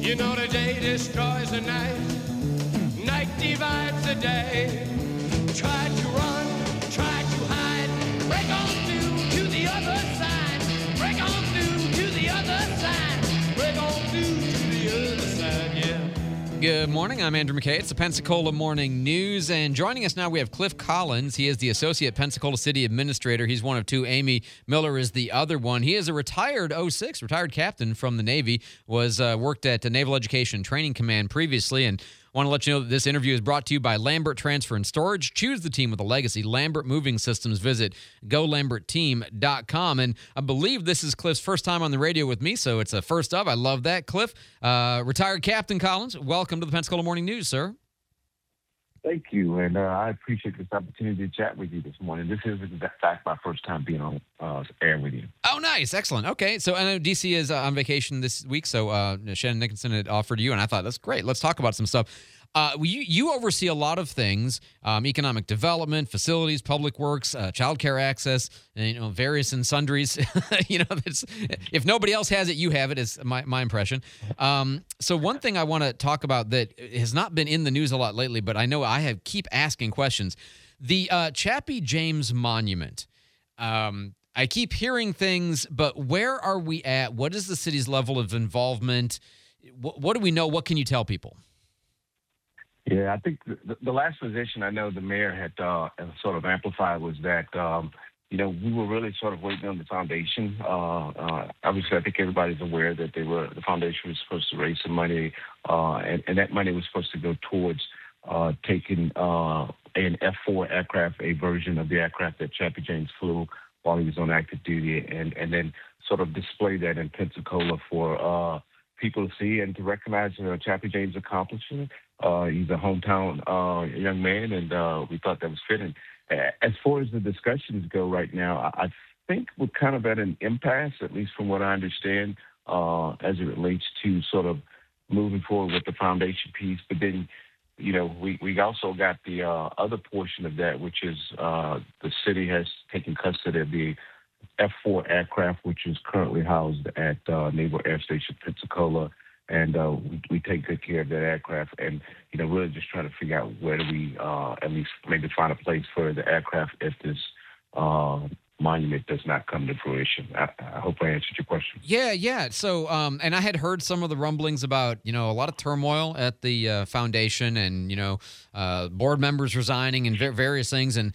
You know the day destroys the night, night divides the day. Try to run, try to hide, break on through to the other side. Break on through to the other side. Break on through to the other side, yeah. Good morning, I'm Andrew McKay. It's the Pensacola Morning News, and joining us now we have Cliff Collins. He is the Associate Pensacola City Administrator. He's one of two. Amy Miller is the other one. He is a retired retired captain from the Navy, was worked at Naval Education Training Command previously, and I want to let you know that this interview is brought to you by Lambert Transfer and Storage. Choose the team with a legacy. Lambert Moving Systems. Visit golambertteam.com. And I believe this is Cliff's first time on the radio with me, so it's a first of. I love that. Cliff, retired Captain Collins, welcome to the Pensacola Morning News, sir. Thank you, and I appreciate this opportunity to chat with you this morning. This is, in fact, my first time being on air with you. Oh, nice. Excellent. Okay, so I know DC is on vacation this week, so Shannon Nicholson had offered you, and I thought, that's great. Let's talk about some stuff. You oversee a lot of things, economic development, facilities, public works, childcare access, and, various and sundries. That's, if nobody else has it, you have it, is my impression. So one thing I want to talk about that has not been in the news a lot lately, but I know I keep asking questions. The Chappie James Monument. I keep hearing things, but where are we at? What is the city's level of involvement? What do we know? What can you tell people? Yeah, I think the last position I know the mayor had sort of amplified was that, we were really sort of waiting on the foundation. Obviously, I think everybody's aware that the foundation was supposed to raise some money, and that money was supposed to go towards taking an F-4 aircraft, a version of the aircraft that Chappie James flew while he was on active duty, and then sort of display that in Pensacola for people to see and to recognize Chappie James' accomplishment. He's a hometown young man, and we thought that was fitting. As far as the discussions go right now, I think we're kind of at an impasse, at least from what I understand, as it relates to sort of moving forward with the foundation piece. But then, we also got the other portion of that, which is the city has taken custody of the F-4 aircraft, which is currently housed at Naval Air Station Pensacola. And we take good care of that aircraft, and really just trying to figure out where do we at least maybe find a place for the aircraft if this monument does not come to fruition. I hope I answered your question. Yeah. So, and I had heard some of the rumblings about a lot of turmoil at the foundation, and board members resigning and various things, and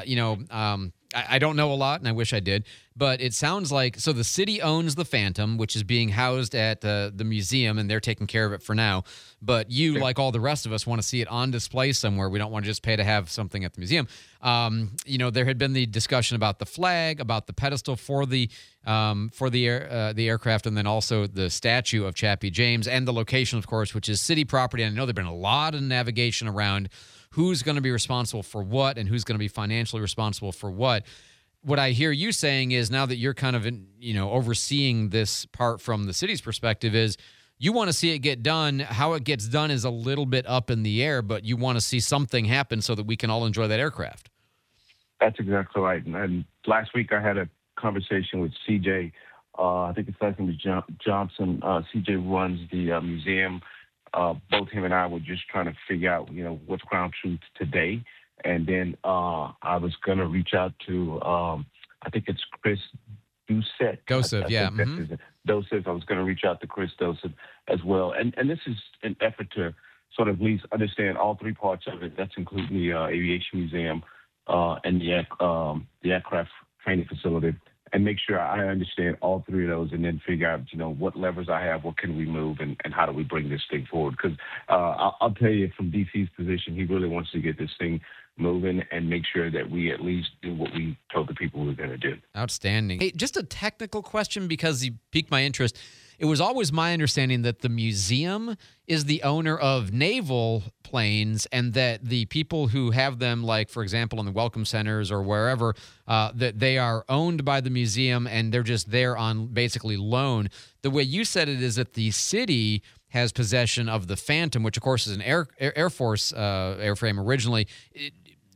I don't know a lot, and I wish I did, but it sounds like, so the city owns the Phantom, which is being housed at the museum, and they're taking care of it for now. But you, like all the rest of us, want to see it on display somewhere. We don't want to just pay to have something at the museum. There had been the discussion about the flag, about the pedestal for the aircraft, and then also the statue of Chappie James, and the location, of course, which is city property. And I know there's been a lot of navigation around who's going to be responsible for what and who's going to be financially responsible for what. What I hear you saying is, now that you're kind of overseeing this part from the city's perspective, is you want to see it get done. How it gets done is a little bit up in the air, but you want to see something happen so that we can all enjoy that aircraft. That's exactly right. And last week I had a conversation with CJ. I think his last name is Johnson. CJ runs the museum. Both him and I were just trying to figure out, what's ground truth today. And then I was going to reach out to, I think it's Chris Doucette. Goseph, yeah. Doucette. I was going to reach out to Chris Doucette as well. And this is an effort to sort of at least understand all three parts of it. That's including the Aviation Museum and the aircraft training facility, and make sure I understand all three of those, and then figure out, what levers I have, what can we move, and how do we bring this thing forward. Because I'll tell you, from DC's position, he really wants to get this thing moving and make sure that we at least do what we told the people we were going to do. Outstanding. Hey, just a technical question, because you piqued my interest. It was always my understanding that the museum is the owner of naval planes, and that the people who have them, like, for example, in the welcome centers or wherever, that they are owned by the museum and they're just there on basically loan. The way you said it is that the city has possession of the Phantom, which, of course, is an Air Force airframe originally.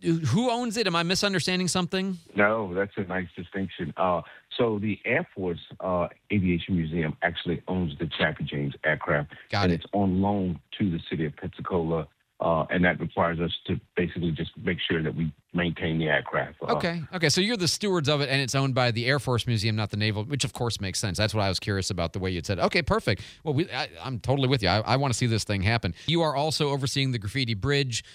who owns it? Am I misunderstanding something? No, that's a nice distinction. So the Air Force Aviation Museum actually owns the Chaffee James aircraft, Got and it. it's on loan to the city of Pensacola, and that requires us to basically just make sure that we maintain the aircraft. Okay. So you're the stewards of it, and it's owned by the Air Force Museum, not the Naval, which of course makes sense. That's what I was curious about, the way you said. Okay, perfect. Well, I'm totally with you. I want to see this thing happen. You are also overseeing the Graffiti Bridge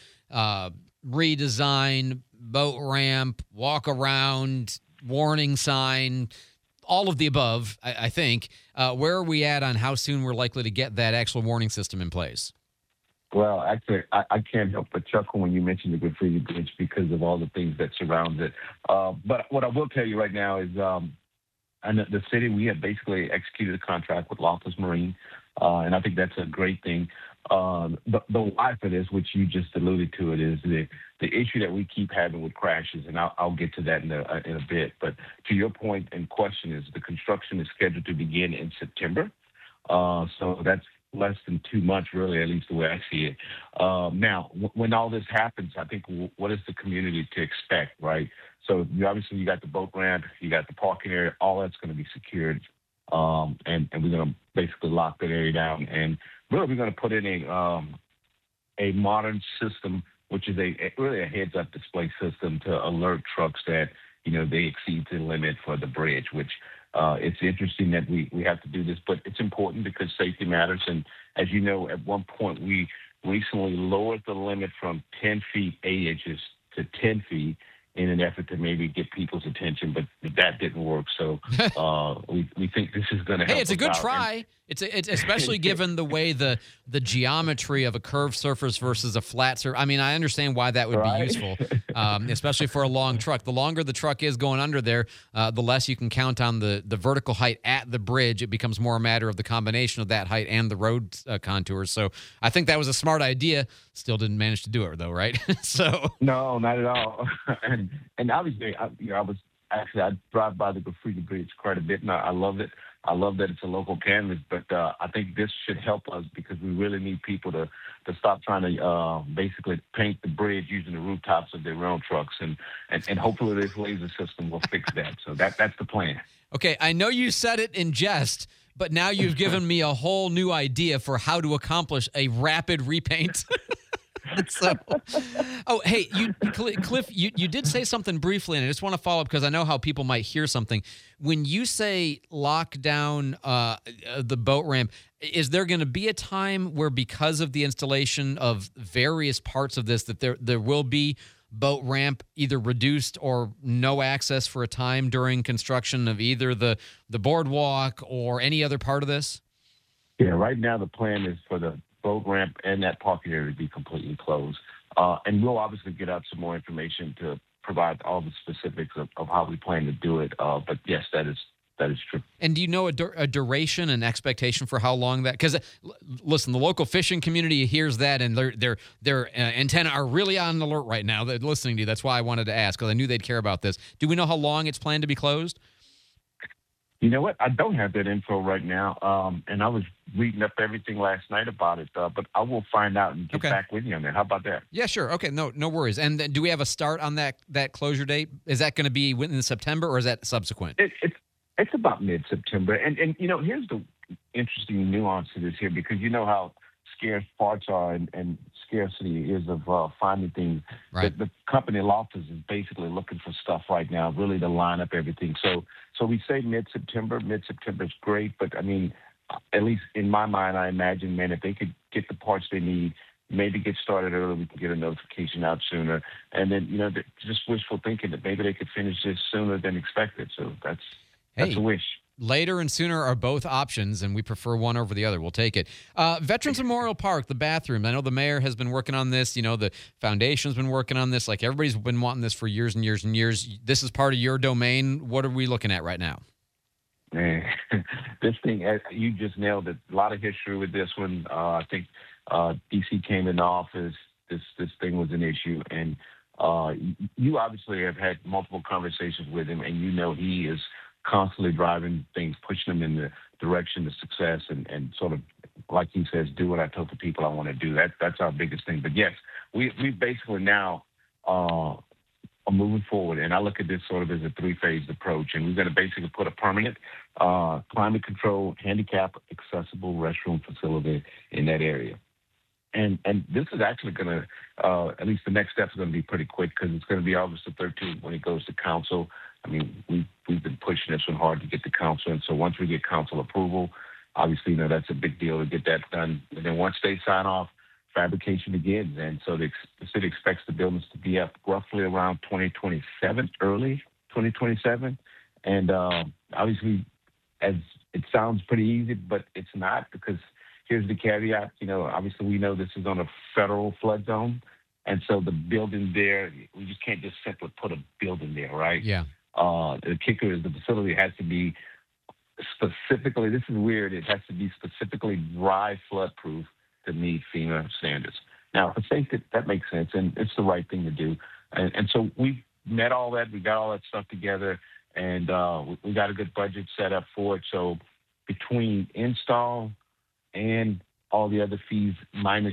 redesign, boat ramp, walk around, warning sign, all of the above, I think. Where are we at on how soon we're likely to get that actual warning system in place? Well, actually, I can't help but chuckle when you mention the Graffiti Bridge because of all the things that surround it. But what I will tell you right now is, and the city, we have basically executed a contract with Loftus Marine, and I think that's a great thing. The why for this, which you just alluded to, it is the issue that we keep having with crashes, and I'll get to that in a bit. But to your point and question, is the construction is scheduled to begin in September, so that's less than 2 months, really, at least the way I see it. Now, when all this happens, I think what is the community to expect, right? So you got the boat ramp, you got the parking area, all that's going to be secured, and we're going to basically lock that area down. And really, we're going to put in a modern system, which is really a heads-up display system to alert trucks that they exceed the limit for the bridge. Which it's interesting that we have to do this, but it's important because safety matters. And as you know, at one point we recently lowered the limit from 10 feet 8 inches to 10 feet in an effort to maybe get people's attention, but that didn't work. So we think this is going to help. Hey, it's a good out. try. It's especially given the way the geometry of a curved surface versus a flat surface. I mean, I understand why that would be useful, especially for a long truck. The longer the truck is going under there, the less you can count on the vertical height at the bridge. It becomes more a matter of the combination of that height and the road contours. So I think that was a smart idea. Still didn't manage to do it, though, right? So no, not at all. and obviously, I drive by the Graffiti Bridge quite a bit, and I love it. I love that it's a local canvas, but I think this should help us because we really need people to stop trying to basically paint the bridge using the rooftops of their own trucks, and hopefully this laser system will fix that. So that's the plan. Okay, I know you said it in jest, but now you've given me a whole new idea for how to accomplish a rapid repaint. So, hey, Cliff, you did say something briefly, and I just want to follow up because I know how people might hear something. When you say lock down the boat ramp, is there going to be a time where, because of the installation of various parts of this, that there will be boat ramp either reduced or no access for a time during construction of either the boardwalk or any other part of this? Yeah, right now the plan is for the boat ramp and that parking area to be completely closed. And we'll obviously get out some more information to provide all the specifics of how we plan to do it. But yes, that is true. And do you know a duration and expectation for how long that? Because listen, the local fishing community hears that, and their antenna are really on alert right now. They're listening to you. That's why I wanted to ask, because I knew they'd care about this. Do we know how long it's planned to be closed? You know what? I don't have that info right now, and I was reading up everything last night about it, but I will find out and get back with you on that. How about that? Yeah, sure. Okay, no worries. And then do we have a start on that closure date? Is that going to be within September, or is that subsequent? It's about mid-September, and here's the interesting nuance to this here, because you know how scarce parts are and scarcity is of finding things. Right. The company Loftus is basically looking for stuff right now, really to line up everything. So we say mid-September. Mid-September is great, but I mean, at least in my mind, I imagine, man, if they could get the parts they need, maybe get started early, we can get a notification out sooner. And then, just wishful thinking that maybe they could finish this sooner than expected. So that's a wish. Later and sooner are both options, and we prefer one over the other. We'll take it. Veterans Memorial Park, the bathroom. I know the mayor has been working on this. The foundation's been working on this. Like, everybody's been wanting this for years and years and years. This is part of your domain. What are we looking at right now? Man, this thing, you just nailed it. A lot of history with this one. I think DC came in office. This thing was an issue, and you obviously have had multiple conversations with him, and he is constantly driving things, pushing them in the direction of success, and sort of, like he says, do what I told the people I want to do. That's our biggest thing. But yes, we basically now are moving forward. And I look at this sort of as a three-phase approach. And we're going to basically put a permanent, climate-controlled, handicap-accessible restroom facility in that area. And this is actually going to, at least the next step is going to be pretty quick because it's going to be August the 13th when it goes to council. I mean, we've been pushing this one hard to get to council. And so once we get council approval, obviously, that's a big deal to get that done. And then once they sign off, fabrication begins. And so the city expects the buildings to be up roughly around 2027, early 2027. And obviously, as it sounds pretty easy, but it's not, because here's the caveat. Obviously, we know this is on a federal flood zone. And so the building there, we just can't just simply put a building there, right? Yeah. The kicker is the facility has to be specifically, this is weird, it has to be specifically dry flood proof to meet FEMA standards. Now, for safety, that makes sense, and it's the right thing to do. And so we've met all that, we got all that stuff together, and we got a good budget set up for it. So between install and all the other fees minus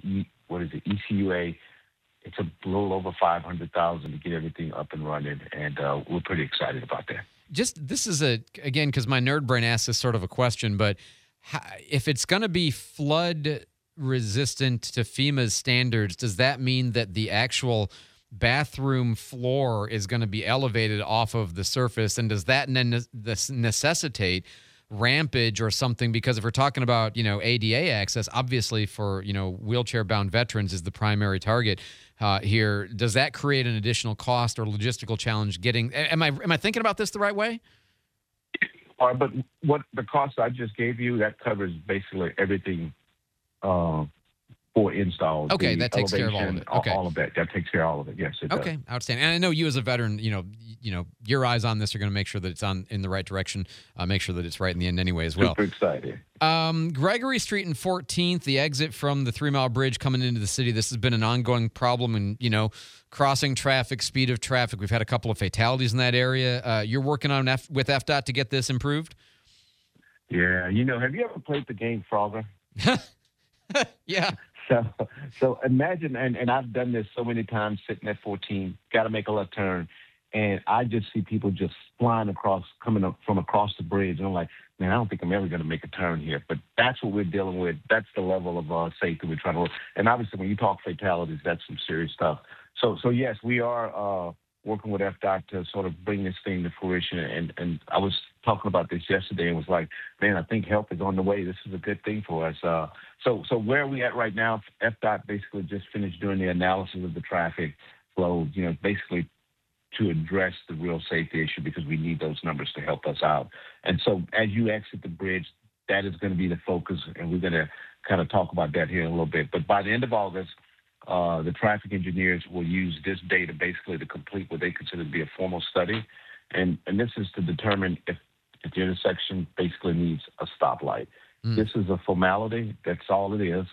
ECUA, it's a little over $500,000 to get everything up and running, and we're pretty excited about that. This is again, because my nerd brain asks this sort of a question, but if it's going to be flood resistant to FEMA's standards, does that mean that the actual bathroom floor is going to be elevated off of the surface? And does that necessitate rampage or something? Because if we're talking about, ADA access, obviously for, wheelchair bound veterans is the primary target here. Does that create an additional cost or logistical challenge getting, am I thinking about this the right way? But what the cost I just gave you, that covers basically everything for install. Okay, that takes care of all of it. Okay. All of that. That takes care of all of it. Yes, it does. Okay, outstanding. And I know you as a veteran, your eyes on this are going to make sure that it's in the right direction, make sure that it's right in the end anyway as well. Super excited. Gregory Street and 14th, the exit from the 3 Mile Bridge coming into the city. This has been an ongoing problem, and, crossing traffic, speed of traffic. We've had a couple of fatalities in that area. You're working on with FDOT to get this improved? Yeah. Have you ever played the game Frogger? Yeah. So imagine, and I've done this so many times sitting at 14, got to make a left turn, and I just see people just flying coming up from across the bridge, and I'm like, man, I don't think I'm ever going to make a turn here. But that's what we're dealing with. That's the level of safety we're trying to work. And obviously, when you talk fatalities, that's some serious stuff. So yes, we are working with FDOT to sort of bring this thing to fruition. And I was talking about this yesterday and was like, man, I think help is on the way. This is a good thing for us. So where are we at right now? FDOT basically just finished doing the analysis of the traffic flow, basically to address the real safety issue, because we need those numbers to help us out. And so as you exit the bridge, that is going to be the focus, and we're going to kind of talk about that here in a little bit. But by the end of August, the traffic engineers will use this data basically to complete what they consider to be a formal study. And this is to determine if the intersection basically needs a stoplight. This is a formality. That's all it is.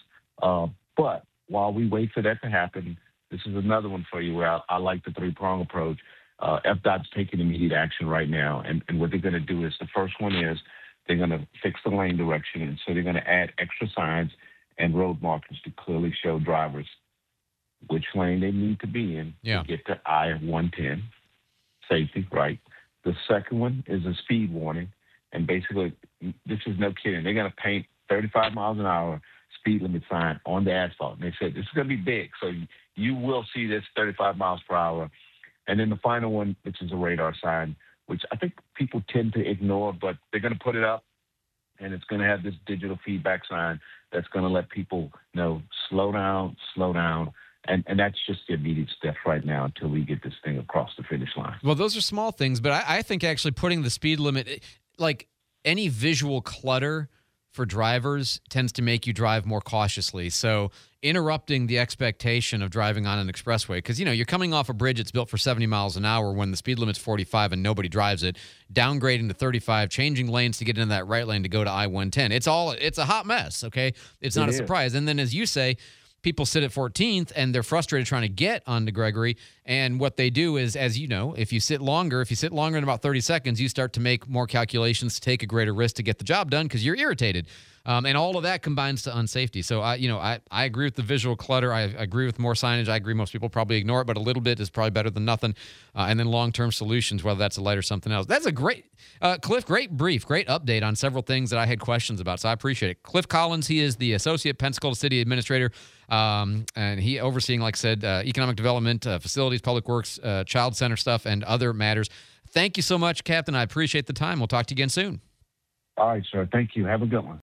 But while we wait for that to happen, this is another one for you where I like the three-prong approach. FDOT's taking immediate action right now. And what they're going to do is, the first one is they're going to fix the lane direction. And so they're going to add extra signs and road markers to clearly show drivers which lane they need to be in to get to I-110, safety, right? The second one is a speed warning. And basically, this is no kidding. They're going to paint 35 miles an hour speed limit sign on the asphalt. And they said, this is going to be big. So you will see this 35 miles per hour. And then the final one, which is a radar sign, which I think people tend to ignore, but they're going to put it up, and it's going to have this digital feedback sign that's going to let people know, slow down, slow down. And that's just the immediate step right now until we get this thing across the finish line. Well, those are small things, but I think actually putting the speed limit, like any visual clutter for drivers, tends to make you drive more cautiously. So interrupting the expectation of driving on an expressway, because, you're coming off a bridge that's built for 70 miles an hour when the speed limit's 45 and nobody drives it, downgrading to 35, changing lanes to get into that right lane to go to I-110. It's a hot mess, okay? It's not a surprise. And then, as you say, people sit at 14th and they're frustrated trying to get onto Gregory, And what they do is, as you know, if you sit longer than about 30 seconds, you start to make more calculations to take a greater risk to get the job done because you're irritated. And all of that combines to unsafety. So, I agree with the visual clutter. I agree with more signage. I agree most people probably ignore it, but a little bit is probably better than nothing. And then long-term solutions, whether that's a light or something else. That's a great, Cliff, great brief, great update on several things that I had questions about. So I appreciate it. Cliff Collins, he is the Associate Pensacola City Administrator, and he overseeing, like I said, economic development, facilities, public works, child center stuff, and other matters. Thank you so much, Captain. I appreciate the time. We'll talk to you again soon. All right, sir. Thank you. Have a good one.